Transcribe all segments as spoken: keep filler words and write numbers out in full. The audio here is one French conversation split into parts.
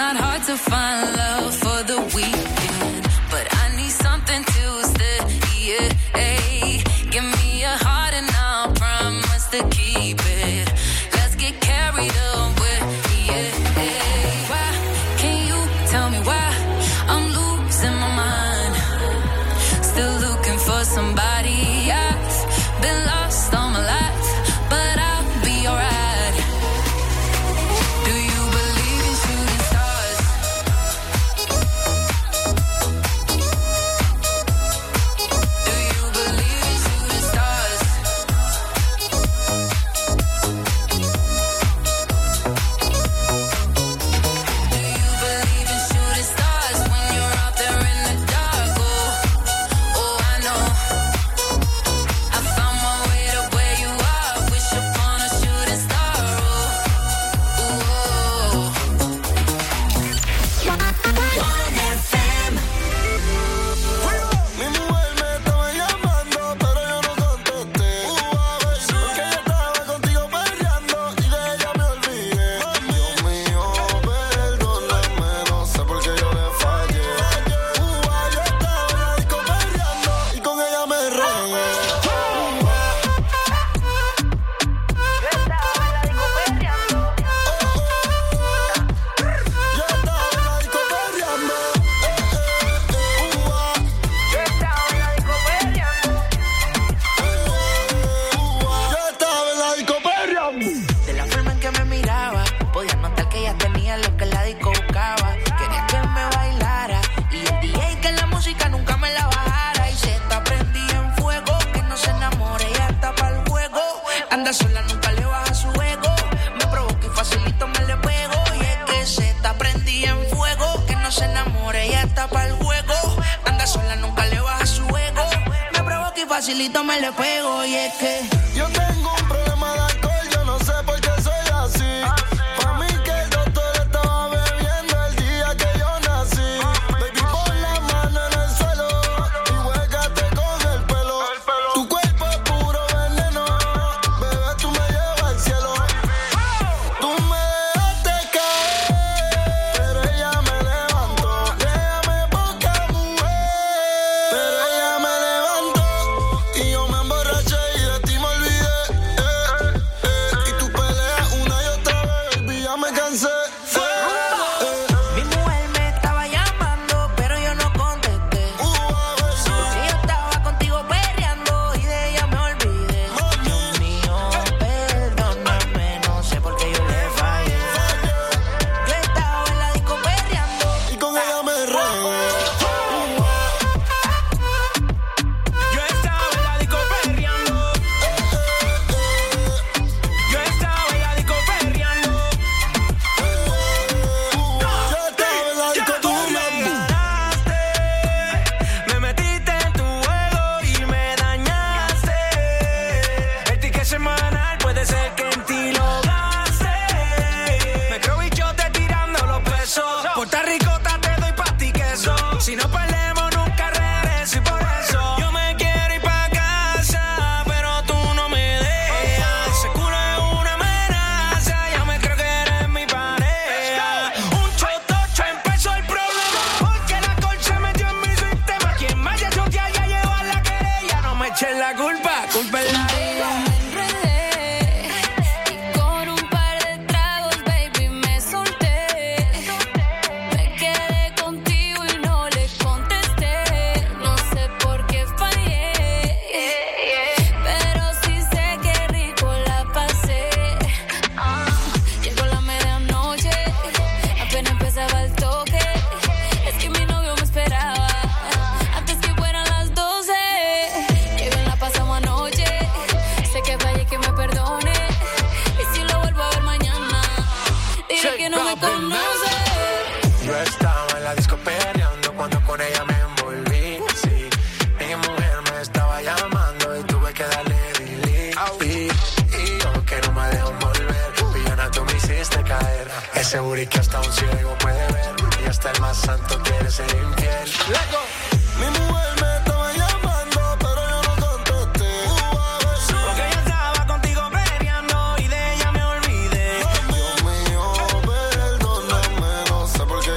not hard to find love for the weekend, but I need something to stay. Yeah, hey. Give me a heart and I'll promise to keep it. Let's get carried away. Yeah, hey. Why can you tell me why I'm losing my mind? Still looking for somebody. I've been lost all my life, but I'll be alright. Do you believe in shooting stars? Do you believe in shooting stars? Do you believe in shooting stars when you're out there in the dark? Oh, oh, I know. I found my way to where you are. Wish upon a shooting star. Oh, oh. Mi mujer me estaba llamando, pero yo no contesté. Porque ella estaba contigo peleando y de ella me olvidé. Dios mío, perdóname, no sé por qué yo le fallé. Yo estaba en la disco peleando y con ella me regué. Yo estaba en la disco peleando. Yo estaba en la disco peleando. Yo estaba en la disco peleando. Yo estaba en la disco peleando. De la forma en que me miraba, podía notar que ella tenía lo que la disco buscaba. Quería que me bailara y el D J que la música nunca me la bajara. Y se está prendida en fuego, que no se enamore, ella está pa'l juego. Anda sola, nunca le baja su ego. Me provoca y facilito me le pego. Y es que se está prendida en fuego, que no se enamore, ella está pa'l juego. Anda sola, nunca le baja su ego. Me provoca y facilito me le pego. Y es que Yo tengo un problema de alcohol, yo no sé por qué soy así. Pa' mí que el doctor estaba bebiendo el día que yo nací. Baby, pon la mano en el suelo y huégate con el pelo. Tu cuerpo es puro veneno, bebé, tú me llevas al cielo. Tú me dejaste caer, pero ella me levantó. Déjame poca mujer, pero ella me levantó. Y yo me emborraché y de ti me olvidé. Eh, eh. Y tú peleas una y otra vez, baby, ya me cansé. Eh, eh. mi mujer me estaba llamando, pero yo no contesté. Uh, a ver si- Si yo estaba contigo perreando y de ella me olvidé. Dios mío, perdóname, no sé por qué yo le fallé. Yo estaba en la disco perreando. Y con ella me regué. Yo estaba en la disco perreando. Yo estaba en la disco perreando. Yo estaba en la disco Tú me peleando. ganaste, me metiste en tu juego y me dañaste. El ticket semanal puede ser que en ti lo gaste. Me creo bichote tirando los pesos. Puerto Ricota te doy pa' ti queso. Si no perdemos nunca regreso y por eso yo me quiero ir pa' casa, pero tú no me dejas. Ese culo es una amenaza, ya me creo que eres mi pareja. Un chotocho empezó el problema, porque la colcha metió en mi sistema. Quien más ya chotea ya lleva la querella. No me echen la culpa, culpa es la Pero me enredé y con un par de tragos, baby, me solté. Me quedé contigo y no le contesté. No sé por qué fallé, pero sí sé que rico la pasé. Ah, llegó la medianoche, apenas empezaba el toque. Es que mi novio me esperaba antes que fueran las doce. Qué bien la pasamos anoche. Sé que fallé, que me perdone. Y si lo vuelvo a ver mañana, diré que no me conoce. Yo estaba en la disco peleando cuando con ella me envolví. Sí, mi mujer me estaba llamando y tuve que darle delete. Y yo que no me dejo volver, villana, tú me hiciste caer. Ese booty que hasta un ciego puede ver y hasta el más santo quiere ser infiel. Mi mujer me estaba llamando, pero yo no contesté. Uh, a ver si- Porque ella estaba contigo peleando y de ella me olvidé. Dios mío, perdóname, no sé por qué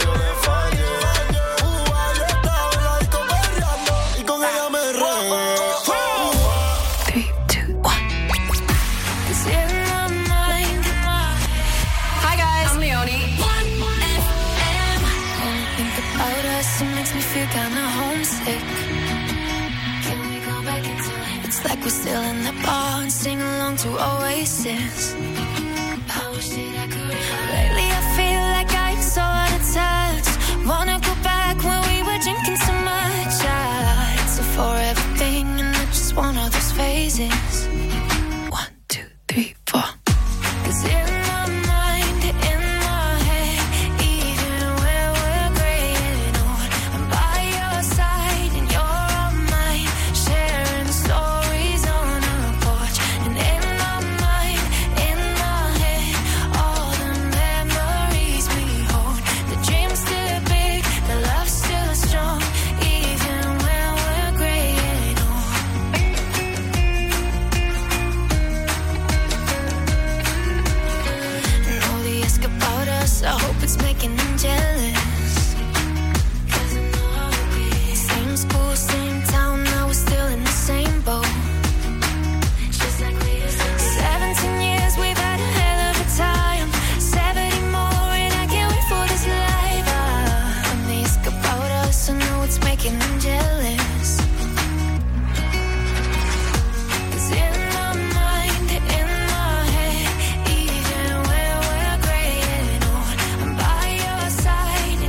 feel kinda homesick. Can we go back in time? It's like we're still in the bar and sing along to Oasis. I wish that I could. Lately I feel like I'm so out of touch. Wanna go back when we were drinking so much. Ah, it's a forever thing and not just one of those phases. One, two, three, four. 'Cause in my mind, in my head, even when we're graying old, I'm by your side and you're on mine, sharing stories on a porch. And in my mind, in my head, all the memories we hold. The dream's still big, the love's still strong, even when we're graying old. And all the ask about us, I hope it's making them jealous. 'Cause I know how it is. Same school, same town, now we're still in the same boat. Just like we used to be. Seventeen years, we've had a hell of a time. Seventy more, and I can't wait for this life. Ah, when they ask about us, I know it's making them jealous. 'Cause in my mind, in my head, even when we're graying old, I'm by your side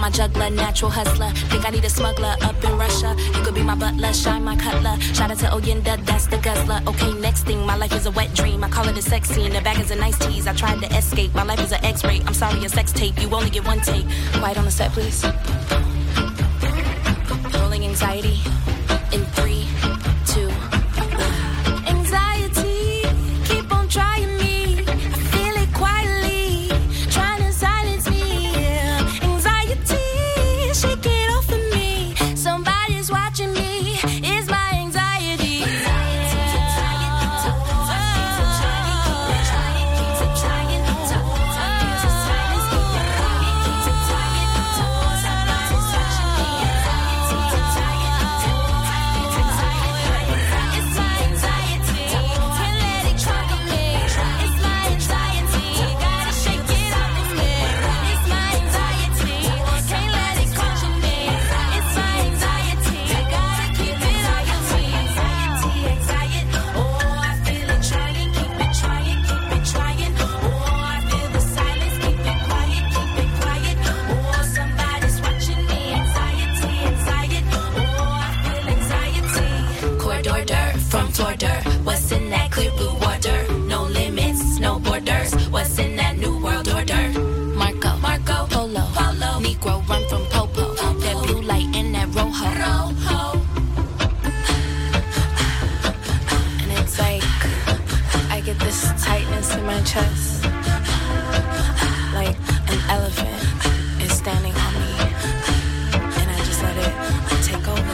my juggler, natural hustler. Think I need a smuggler up in Russia. You could be my butler, shine my cutler. Shout out to Oyenda, that's the guzzler. Okay, next thing, my life is a wet dream. I call it a sex scene. The bag is a nice tease. I tried to escape. My life is an X-ray. I'm sorry, a sex tape. You only get one take. Quiet on the set, please. Rolling anxiety in three, two. Anxiety, keep on trying me. I feel it quietly, trying to silence me. Anxiety, shake it off of me. Somebody's watching me. It's my anxiety. What's in that clear blue water? No limits, no borders. What's in that new world order? Marco, Marco, Polo, Polo, Negro run from Popo. Popo. That blue light and that rojo. Rojo. And it's like I get this tightness in my chest, like an elephant is standing on me, and I just let it take over.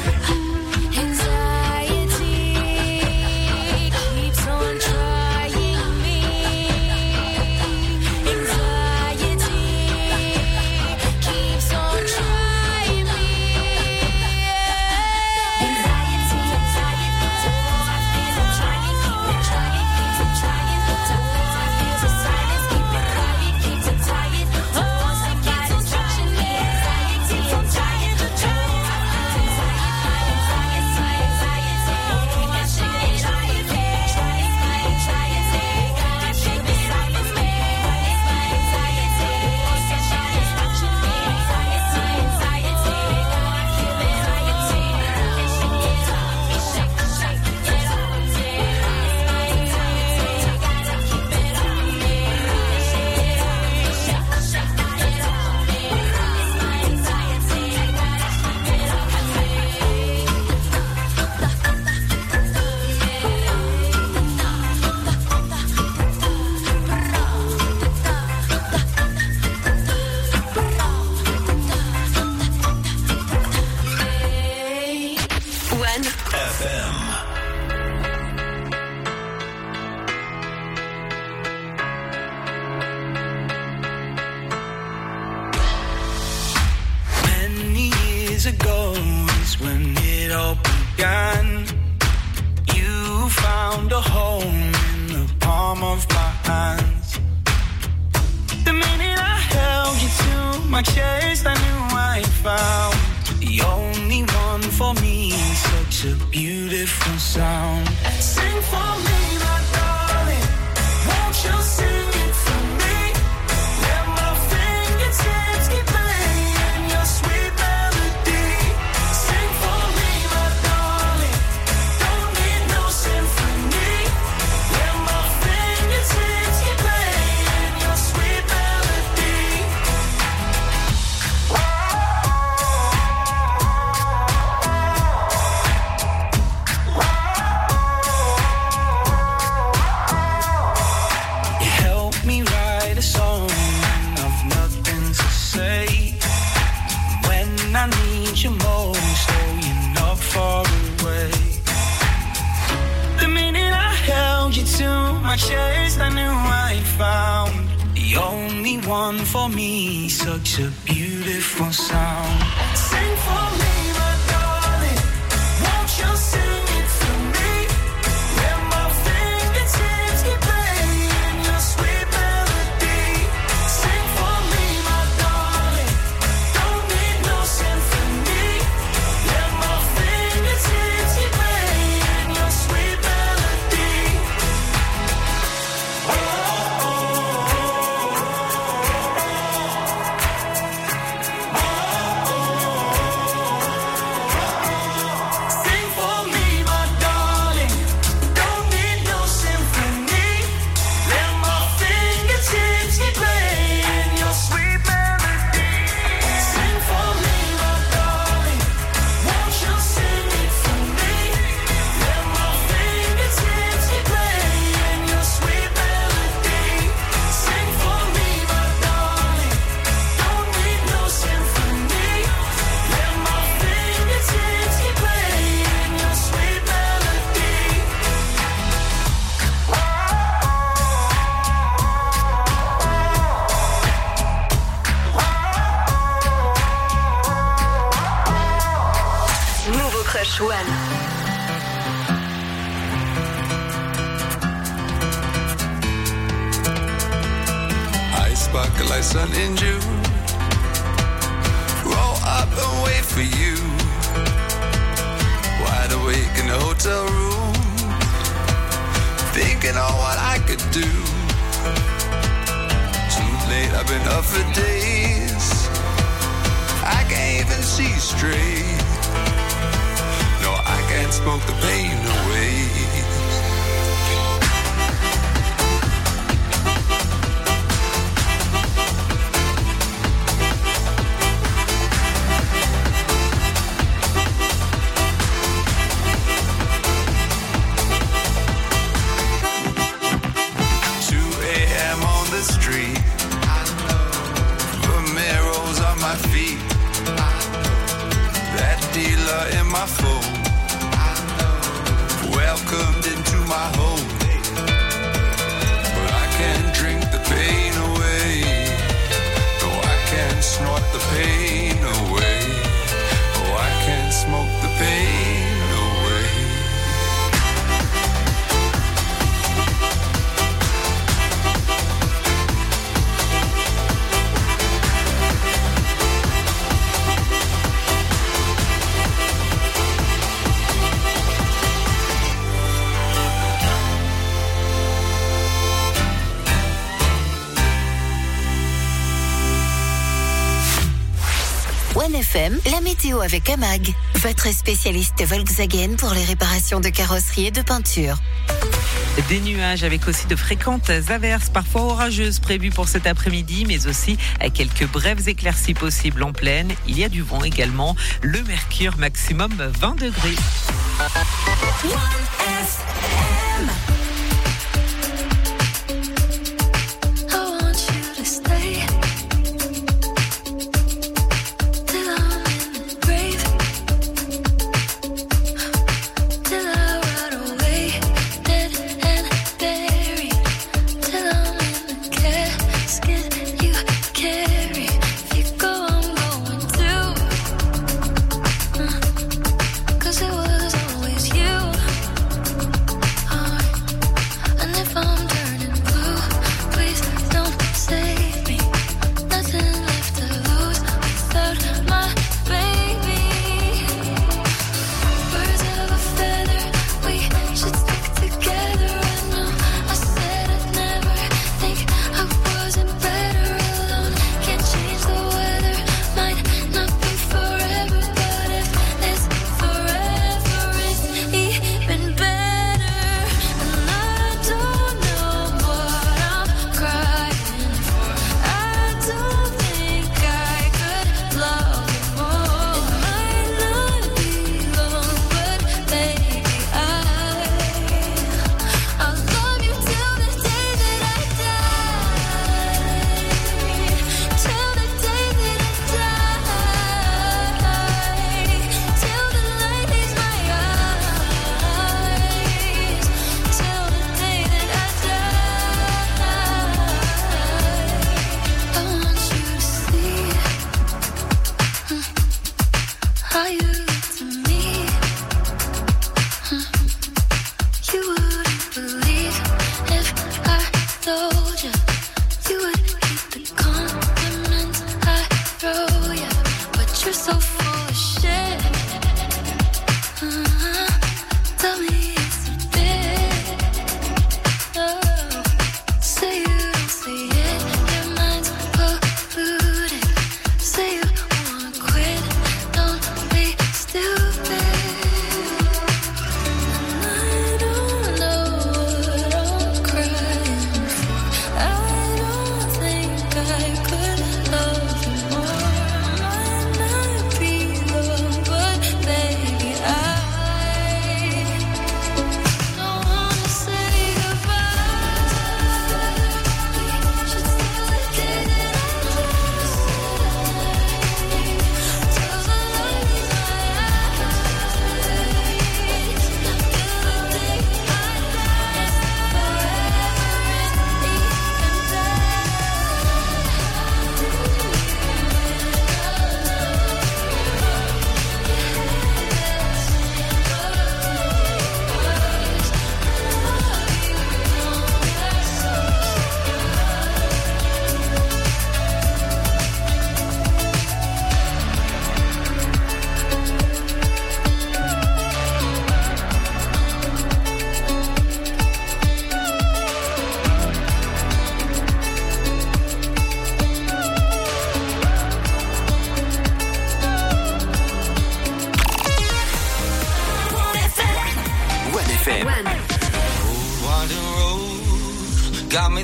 Oh, Fresh One. Eyes sparkle like sun in June. Roll up and wait for you. Wide awake in the hotel room, thinking on what I could do. Too late, I've been up for days. I can't even see straight. No, I can't smoke the pain away. Street, Romero's on my feet, that dealer in my phone, welcomed into my home, but I can't drink the pain away, no, I can't snort the pain away, oh, I can't smoke the pain away. One F M, la météo avec Amag, votre spécialiste Volkswagen pour les réparations de carrosserie et de peinture. Des nuages avec aussi de fréquentes averses, parfois orageuses prévues pour cet après-midi, mais aussi quelques brèves éclaircies possibles en plaine. Il y a du vent également. Le mercure maximum vingt degrés. One F M. I could love you more, might not be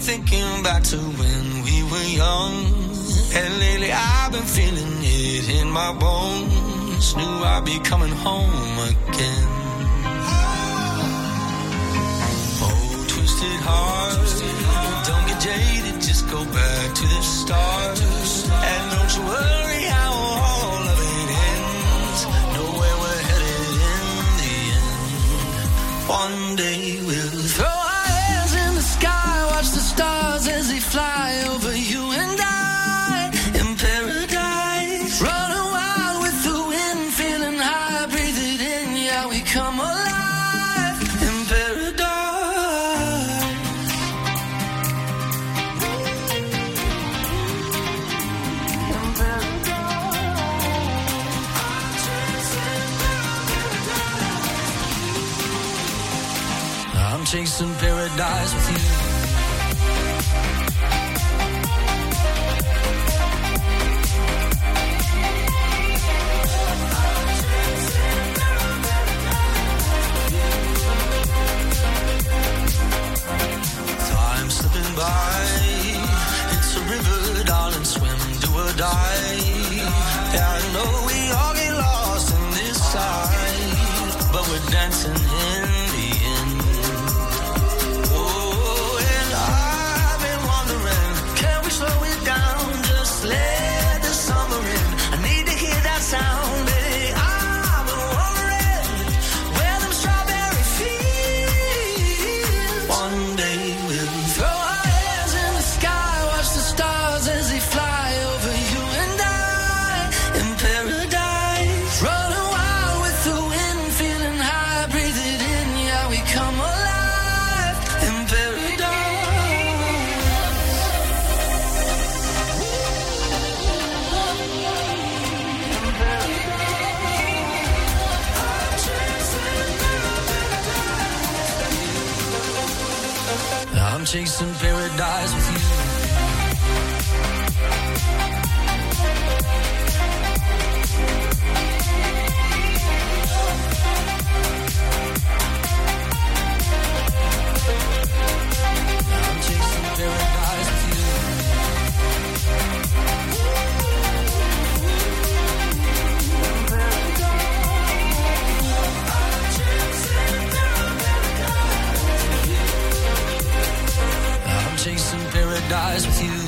thinking back to when we were young. And lately I've been feeling it in my bones. Knew I'd be coming home again. Oh, twisted heart, don't get jaded, just go back to the start. And don't you worry how all of it ends. Know where we're headed in the end. One day we'll throw our hands in the sky, watch the stars as they fly over you and I in paradise. Running wild with the wind, feeling high, breathe it in, yeah, we come alive in paradise. I'm chasing paradise with you. Time slipping by, it's a river, darling, swim, do or die. Yeah, I know we all get lost in this tide, but we're dancing in the end. Oh, and I've been wondering, can we slow it down, just let the summer in? I need to hear that sound, baby. I've been wondering where them strawberry fields. One day we'll throw our hands in the sky, watch the stars as they fly over you and I in paradise. Running wild with the wind, feeling high, breathe it in, yeah, we come alive in paradise. I'm chasing paradise with you. I'm chasing paradise with you. I'm chasing paradise with you.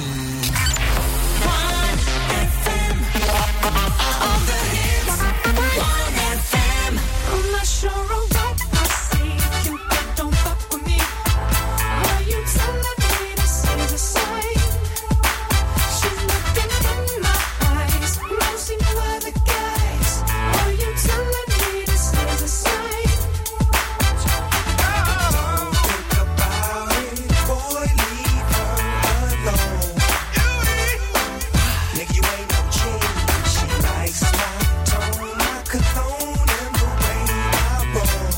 One F M, all the hits. One F M. I'm not sure of what I see. You don't fuck with me. Are you telling me this is a sign? She's looking in my eyes, mostly no other guys. Are you telling me this is a sign? Don't think about it, boy, leave her alone. Nigga, you ain't no chick. She likes my tone, my cologne, and the way I roll.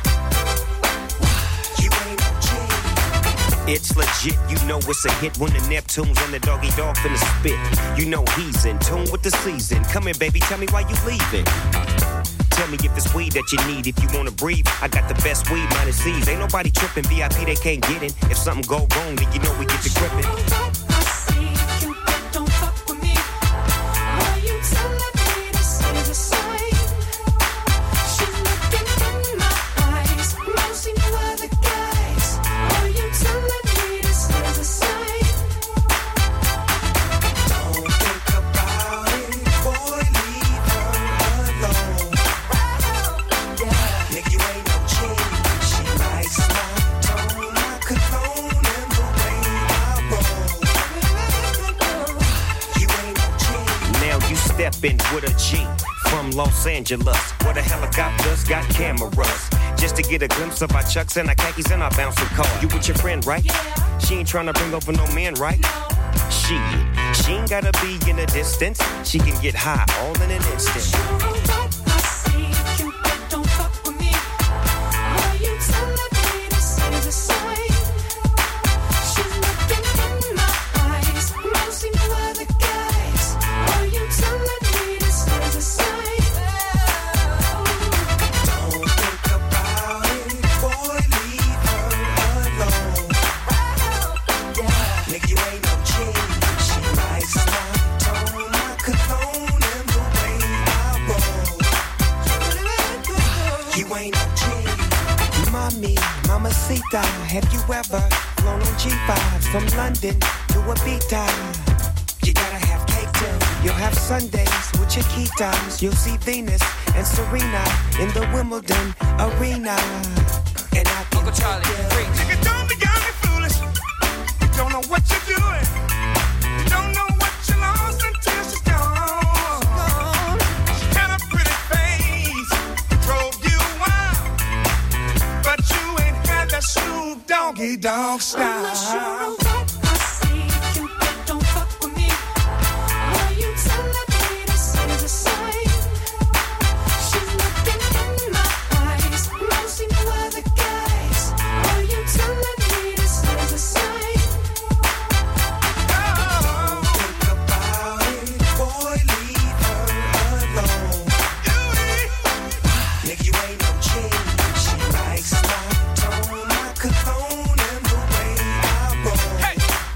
You ain't no chick. It's legit, you know it's a hit when the Neptunes and the doggy dog finna spit. You know he's in tune with the season. Come here, baby, tell me why you leaving. Tell me if it's weed that you need. If you wanna breathe, I got the best weed, minus C's. Ain't nobody tripping, V I P they can't get in. If something go wrong, then you know we get to gripping. What I see, you don't fuck with me. Are you telling me this is a sign? She's looking in my eyes, mostly no other guys. Are you telling me this is a sign? Don't think about it, boy, leave her alone. Nigga, you ain't no chick. She likes my tone, my cologne, and the way I roll. You ain't no chick. Now you stepping with a G from Los Angeles, where the helicopters got cameras. Just to get a glimpse of our chucks and our khakis and our bouncing car. You with your friend, right? She ain't trying to bring over no man, right? She, she ain't gotta be in a distance. She can get high all in an instant. Sure of what I see, you don't fuck with me. Are you telling me this is a sign? She's looking in my eyes, mostly no other guys. Are you telling me this is a sign? Don't think about it, boy, leave her alone. Mamacita, have you ever flown on G five from London to Ibiza? You gotta have cake too. You'll have Sundays with your key times. You'll see Venus and Serena in the Wimbledon arena. And I can Uncle Charlie, nigga, don't be young and foolish. You don't know what you're doing. You don't know what you lost until she's gone. She had a pretty face, drove you wild, but you ain't had that Snoop Doggy Dogg style. I'm not sure of what I see. You don't fuck with me. Are you telling me this is a sign? She's looking in my eyes. Mostly no other guys. Are you telling me this is a sign? Oh, think about it, boy, leave her alone. Nigga, you ain't no chick. She likes my tone, my cologne, and the way I roll. Hey.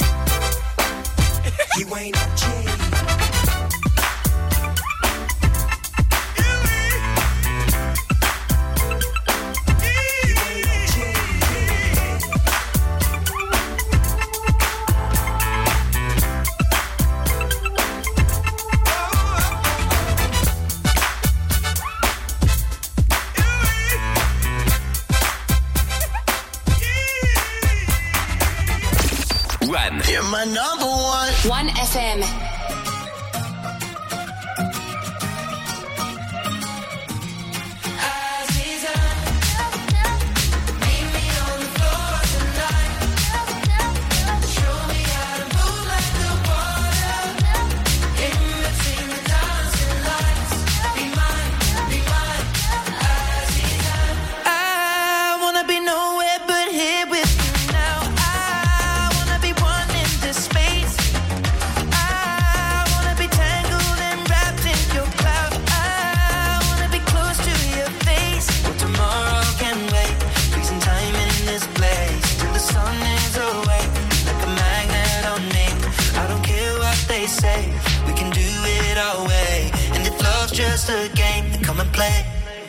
You ain't no chick. One. You're my number one. One F M. I wanna be nowhere but here with you now. I wanna be one in this space. I wanna be tangled and wrapped in your cloud. I wanna be close to your face. Well, tomorrow can wait. Freezing time in this place till the sun is away. Like a magnet on me. I don't care what they say. We can do it our way. And if love's just a game, then come and play.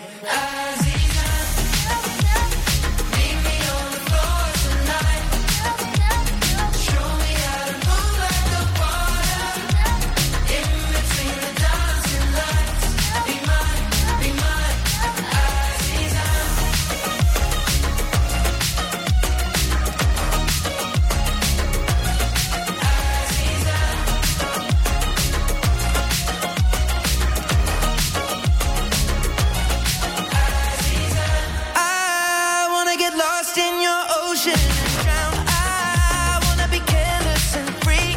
I wanna get lost in your ocean and drown. I wanna be careless and free.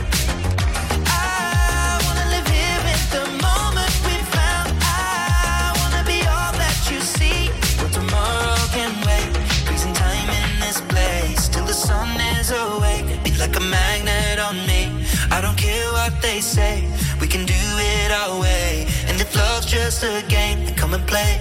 I wanna live here in the moment we found. I wanna be all that you see. Well, tomorrow can wait. Freezing time in this place till the sun is awake. Be like a magnet on me. I don't care what they say. We can do it our way. And if love's just a game, then come and play.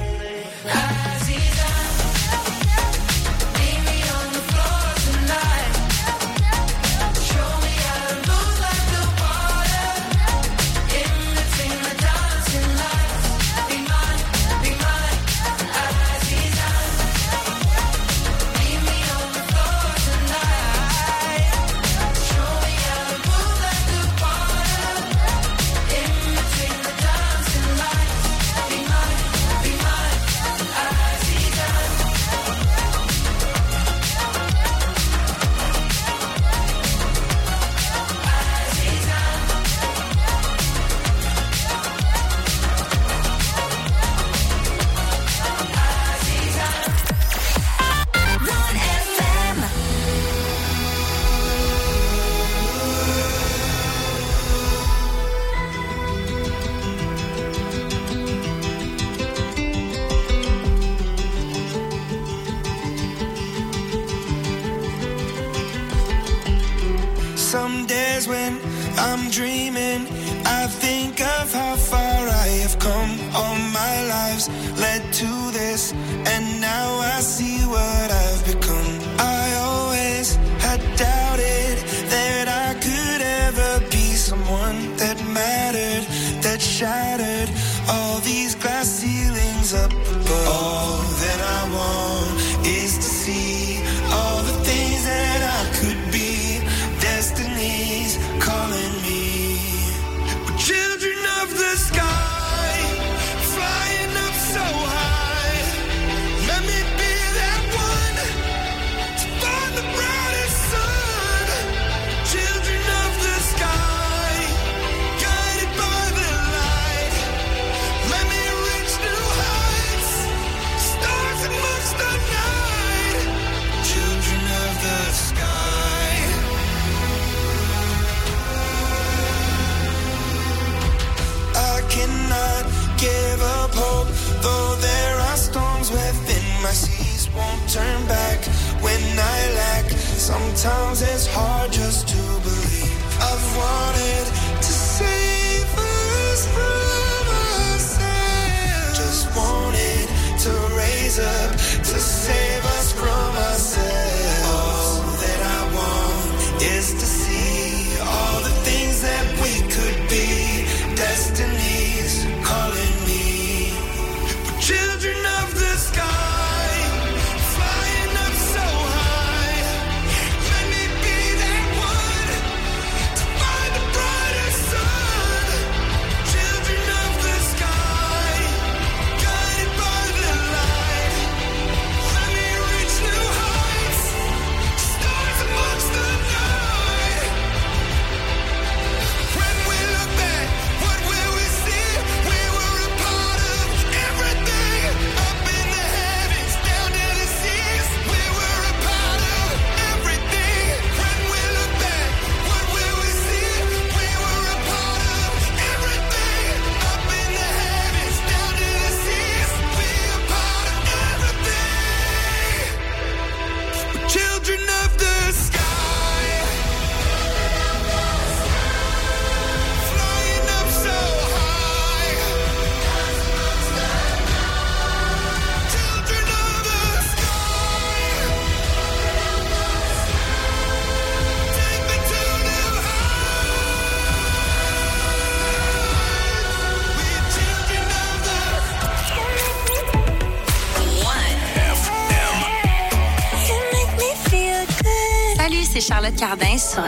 Some days when I'm dreaming, I think of how far I have come. All my lives led to this, and now I see what I've become. I always had doubted that I could ever be someone that mattered, that shattered all these glass ceilings up above. All that I want is to see all the things that I could be. Destiny's calling me. We're children of the sky, flying up so high. Let me be that one to find the brightest sun. Children of the sky, guided by the light. Let me reach new heights, stars amongst the night. Children of the sky. I cannot give up hope, though there are storms within my seas. Won't turn back when I lack. Sometimes it's hard just to believe. I've wanted to save us from ourselves. Just wanted to raise up to save us from ourselves. All that I want is to see all the things that we could be. Destiny's calling me. We're children of the sky, flying up so high. Let me be that one to find the brightest sun. Children of the sky, guided by the light. Let me reach new heights, stars amongst the night. When we look back, what will we see? We were a part of everything. Up in the heavens, down to the seas. We were a part of everything. When we look back, what will we see? We were a part of everything. Up in the heavens, down to the seas. We a part of everything. We're children of the sky, flying up so high. Children of the sky, take me to new heights. We're children of the You make me feel good. Salut, c'est Charlotte Cardin sur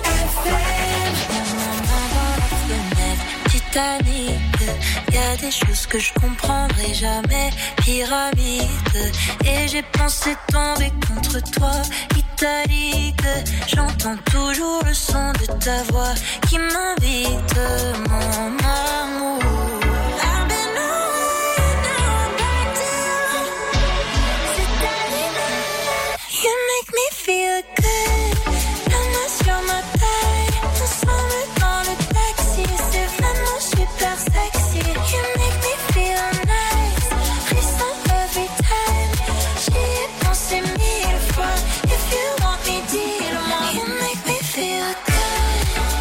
Titanic, y a des choses que je comprendrai jamais. Pyramide, et j'ai pensé tomber contre toi. Italique, j'entends toujours le son de ta voix qui m'invite, mon amour. I've been away, now I'm back down. C'est terminé. You make me feel good. La main sur ma taille, ensemble dans le taxi, c'est vraiment super sexy. You make me feel nice, frisson every time. J'y ai pensé mille fois. If you want me, dis-le-moi. You make me feel good.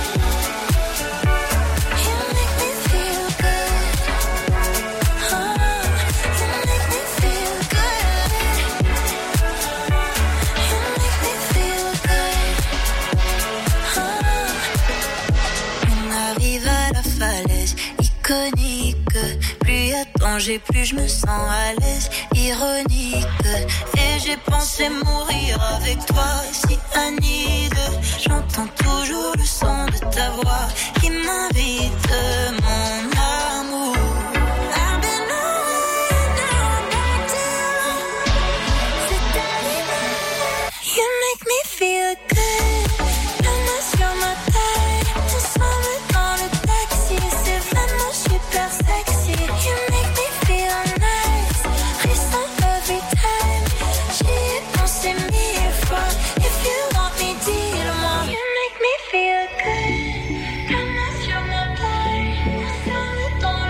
You make me feel good. Oh, you make me feel good. You make me feel good. Oh. On arrive à la falaise iconique. Plus y a de danger, plus je me sens à l'aise. Ironique. Et j'ai pensé mourir avec toi, cyanide. J'entends toujours le son de ta voix qui m'invite, mon amour. I've been away, now I'm back down. C'est terminé. You make me feel good. La main sur ma taille, ensemble dans le taxi, c'est vraiment super sexy. You make me feel nice, frisson every time. J'y ai pensé mille fois. If you want me, dis-le-moi. You make me feel good. La main sur ma taille, ensemble dans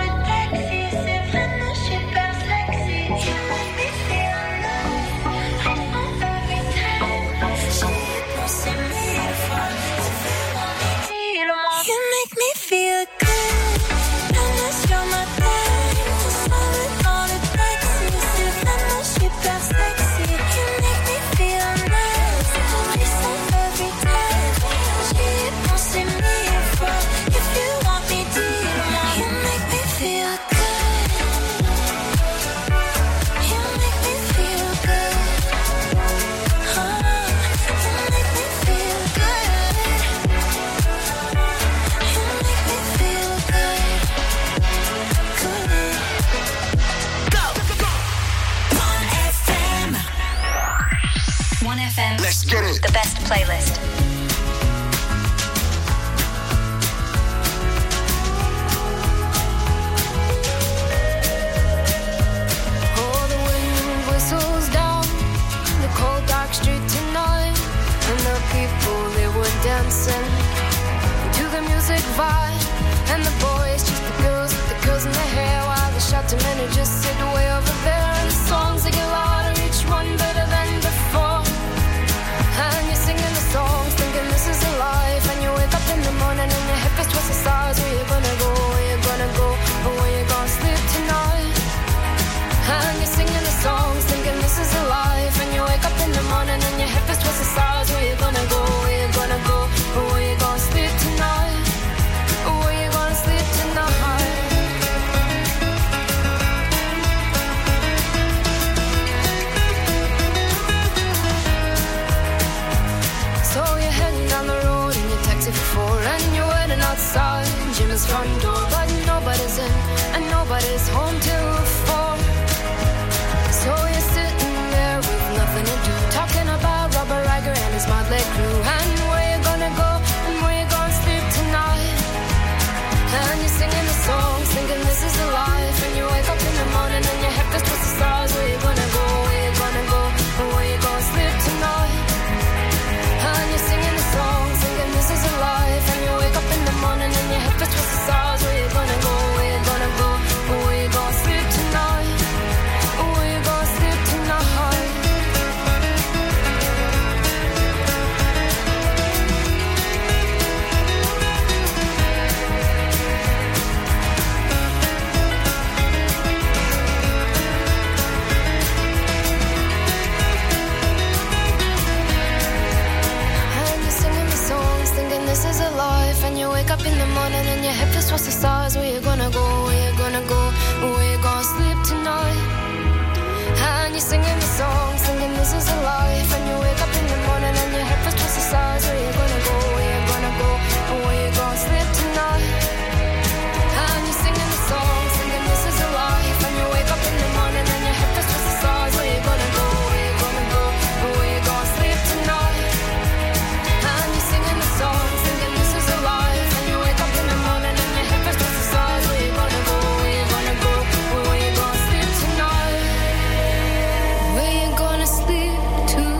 Get it. The best playlist. Oh, the wind whistles down the cold dark street tonight, and the people, they were dancing to the music vibe, and the boys just the girls with the girls in their hair, while the shouting men who just sit way over there, and the songs they get louder, each one better than before, and you're singing the songs thinking this is a life, and you wake up in the morning and your hip is twisted sides. Where you gonna go, where you gonna go, or where you gonna sleep tonight? And you're singing the songs thinking this is a life, and you wake up in the morning and your hip is twisted sides. Where you gonna go, where you gonna go, or where you gonna sleep tonight? Or where you gonna sleep tonight? So you're heading down the road in your taxi for four, and you're waiting outside Jim's front door, but nobody's in and nobody's home till four. So you're sitting there with nothing to do, talking about Robert Riger and his motley crew, and where you gonna go and where you gonna sleep tonight. And you're singing the songs thinking this is the life, and you wake up in the morning and your head feels twisted stars. Where you gonna go, where you gonna go, and where you gonna sleep tonight? And you're singing the songs thinking this is a life, and you wake up in the morning and your head feels twisted stars. Where you gonna go, where you gonna go, and where you gonna sleep tonight? Or where you gonna sleep tonight? And you're singing the songs thinking this is a life, and you wake up in the morning and your head feels towards the stars. Where you gonna go, where you gonna go, where you gonna sleep tonight? And you're singing the songs thinking this is a life, and you wake up in the morning and your head feels towards the stars. Where you gonna go, where you gonna go, and where you gonna sleep tonight? And you're singing the songs thinking this is a life, and you wake up in the morning and your head feels towards the stars. Where you gonna go, where you gonna go, and where you gonna sleep tonight? And you're singing the songs thinking this is a life, and you wake up in the morning and your head feels towards the stars. Where you gonna go, where you gonna go, and where you gonna sleep tonight? Where you gonna sleep tonight?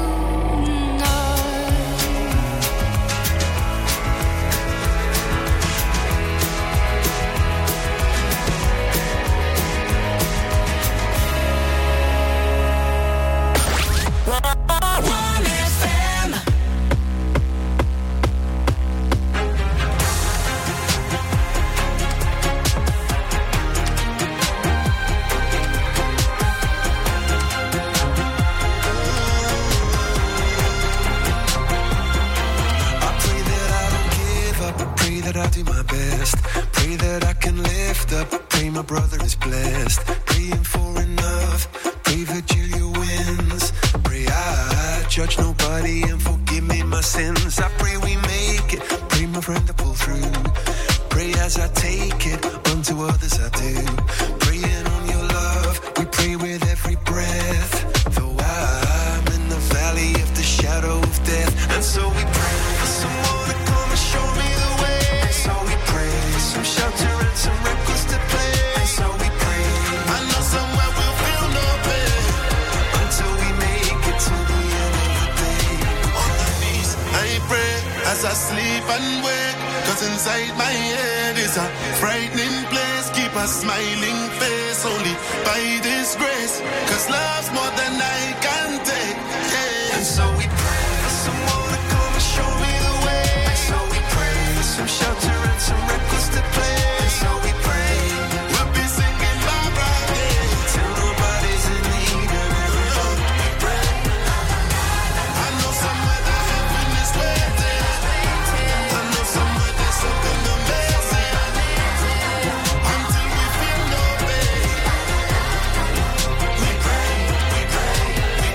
I'll do my best. Pray that I can lift up. Pray my brother is blessed. Praying for enough. Pray Virgilia wins. Pray I judge nobody and forgive me my sins. I pray we make it. Pray my friend to pull through. Pray as I take it. Unto others I do. Praying on your love. We pray with every breath. Though I'm in the valley of the shadow of death. And so we pray for someone to come and show me the way. So we pray for some shelter and some records to play. And so we pray. I know somewhere we'll feel no pain until we make it to the end of the day. On my knees, I pray as I sleep and wake. Cause inside my head is a frightening place. Keep a smiling face only by this grace. Cause love's more than I can take. Yeah. And so we pray for someone to come and show me the way. And so we pray for some shelter and some records to play. And so we pray we'll be singing Barbara Day till nobody's in need of everyone. We pray. I know somewhere that heaven is waiting. I know somewhere there's something amazing. Until we feel no pain. We pray, we pray, we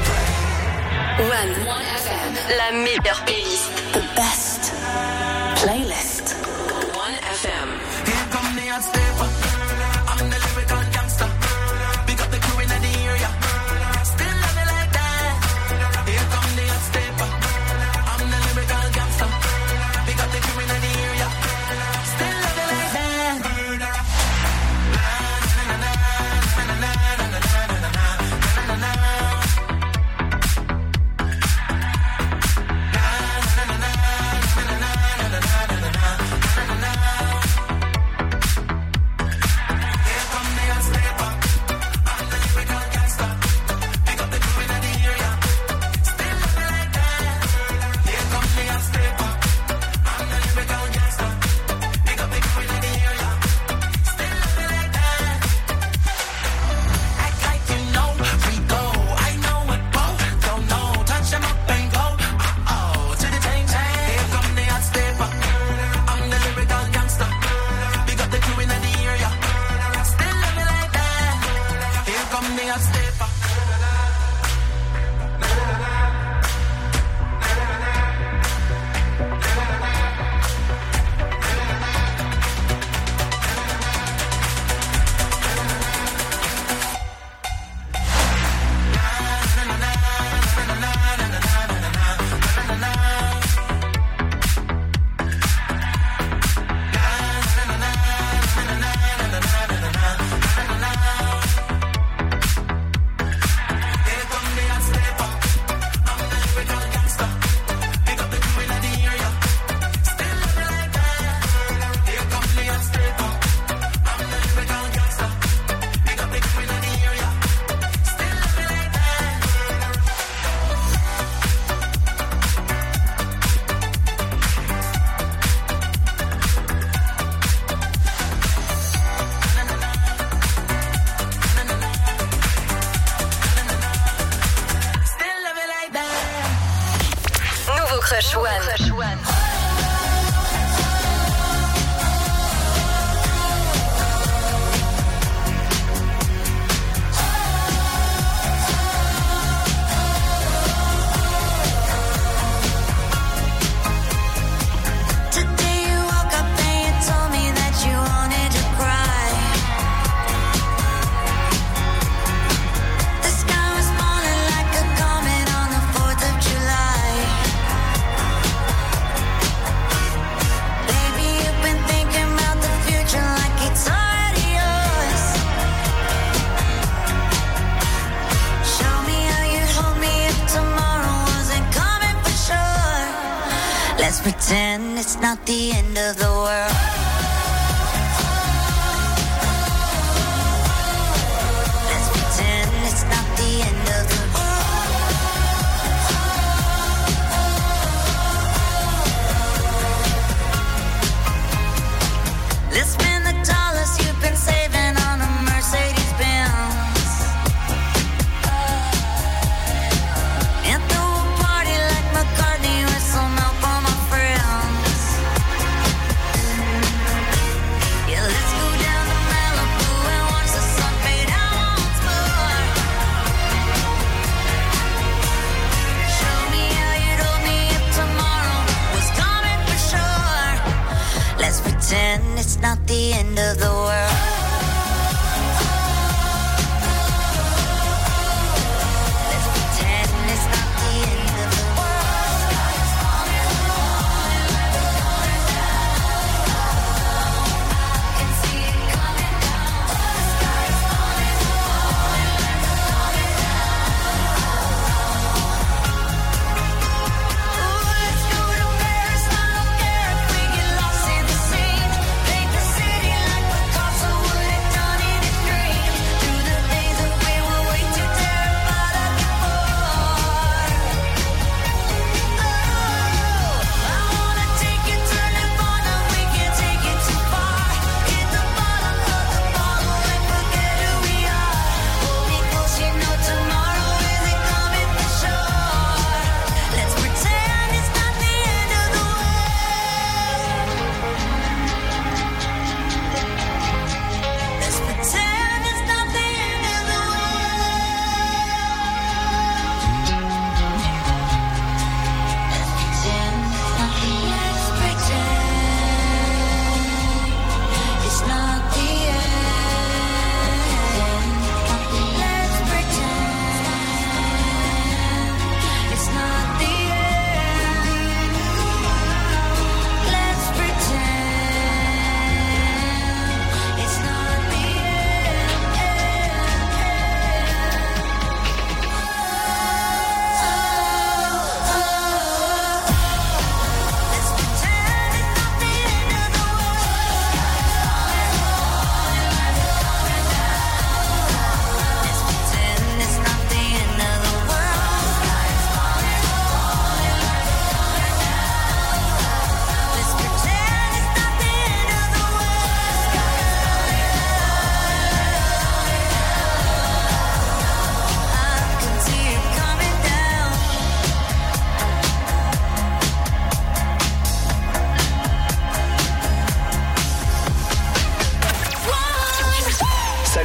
hot stepper. Crush One. Let's pretend it's not the end of the world. Let's pretend it's not the end of the world. Let's spend the dollars you've been saving on a Mercedes Benz. And throw a party like McCartney with some help on my friends.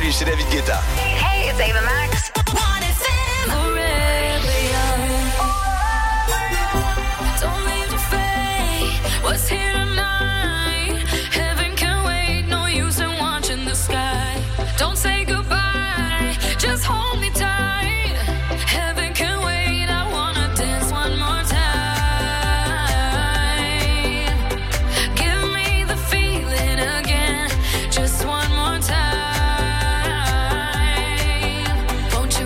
Baby, c'est David Guetta. Hey, it's Ava Max. What's here tonight? Heaven can wait, no use in watching the sky. Don't say goodbye, just hold me tight. Heaven can wait, I wanna dance one more time. Give me the feeling again, just one more time. Won't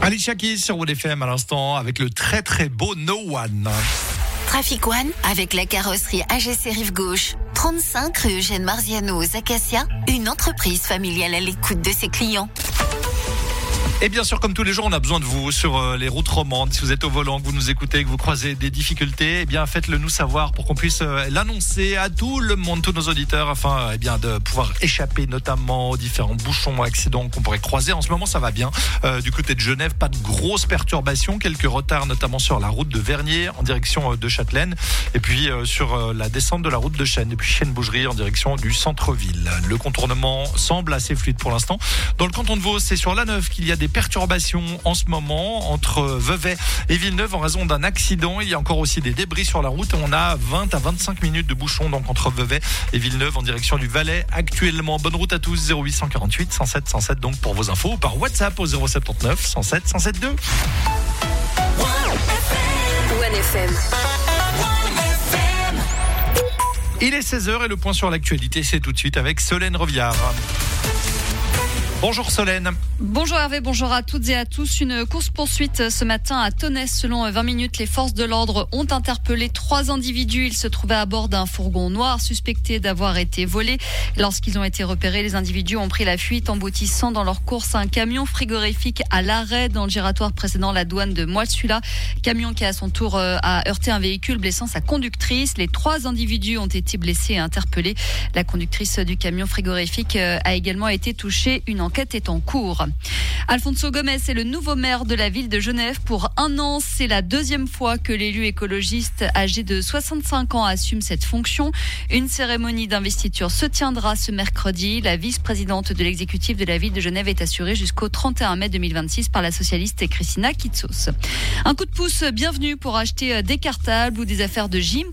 Alicia Keys sur Wood F M à l'instant avec le très très beau No One. Trafic One avec la carrosserie A G C Rive Gauche. trente-cinq rue Eugène Marziano aux Acacias, une entreprise familiale à l'écoute de ses clients. Et bien sûr, comme tous les jours, on a besoin de vous sur euh, les routes romandes. Si vous êtes au volant, que vous nous écoutez, que vous croisez des difficultés, eh bien faites-le nous savoir pour qu'on puisse euh, l'annoncer à tout le monde, tous nos auditeurs, afin euh, eh bien de pouvoir échapper notamment aux différents bouchons, accidents qu'on pourrait croiser. En ce moment, ça va bien. Euh, du côté de Genève, pas de grosses perturbations, quelques retards notamment sur la route de Vernier en direction euh, de Châtelaine, et puis euh, sur euh, la descente de la route de Chêne, et puis Chêne-Bougerie en direction du centre-ville. Le contournement semble assez fluide pour l'instant. Dans le canton de Vaud, c'est sur l'A neuf qu'il y a des perturbations en ce moment entre Vevey et Villeneuve en raison d'un accident. Il y a encore aussi des débris sur la route. On a vingt à vingt-cinq minutes de bouchon donc entre Vevey et Villeneuve en direction du Valais actuellement. Bonne route à tous. Zéro huit quarante-huit cent sept cent sept donc pour vos infos ou par WhatsApp au zéro soixante-neuf cent sept cent soixante-deux. One F M. Il est seize heures et le point sur l'actualité, c'est tout de suite avec Solène Roviard. Bonjour Solène. Bonjour Hervé, bonjour à toutes et à tous. Une course-poursuite ce matin à Tonnes. Selon vingt minutes, les forces de l'ordre ont interpellé trois individus. Ils se trouvaient à bord d'un fourgon noir suspecté d'avoir été volé. Lorsqu'ils ont été repérés, les individus ont pris la fuite, emboutissant dans leur course un camion frigorifique à l'arrêt dans le giratoire précédent la douane de Moissulat. Camion qui à son tour a heurté un véhicule, blessant sa conductrice. Les trois individus ont été blessés et interpellés. La conductrice du camion frigorifique a également été touchée. Une enquête est en cours. Alfonso Gomez est le nouveau maire de la ville de Genève pour un an. C'est la deuxième fois que l'élu écologiste âgé de soixante-cinq ans assume cette fonction. Une cérémonie d'investiture se tiendra ce mercredi. La vice-présidente de l'exécutif de la ville de Genève est assurée jusqu'au trente et un mai deux mille vingt-six par la socialiste Christina Kitsos. Un coup de pouce bienvenu pour acheter des cartables ou des affaires de gym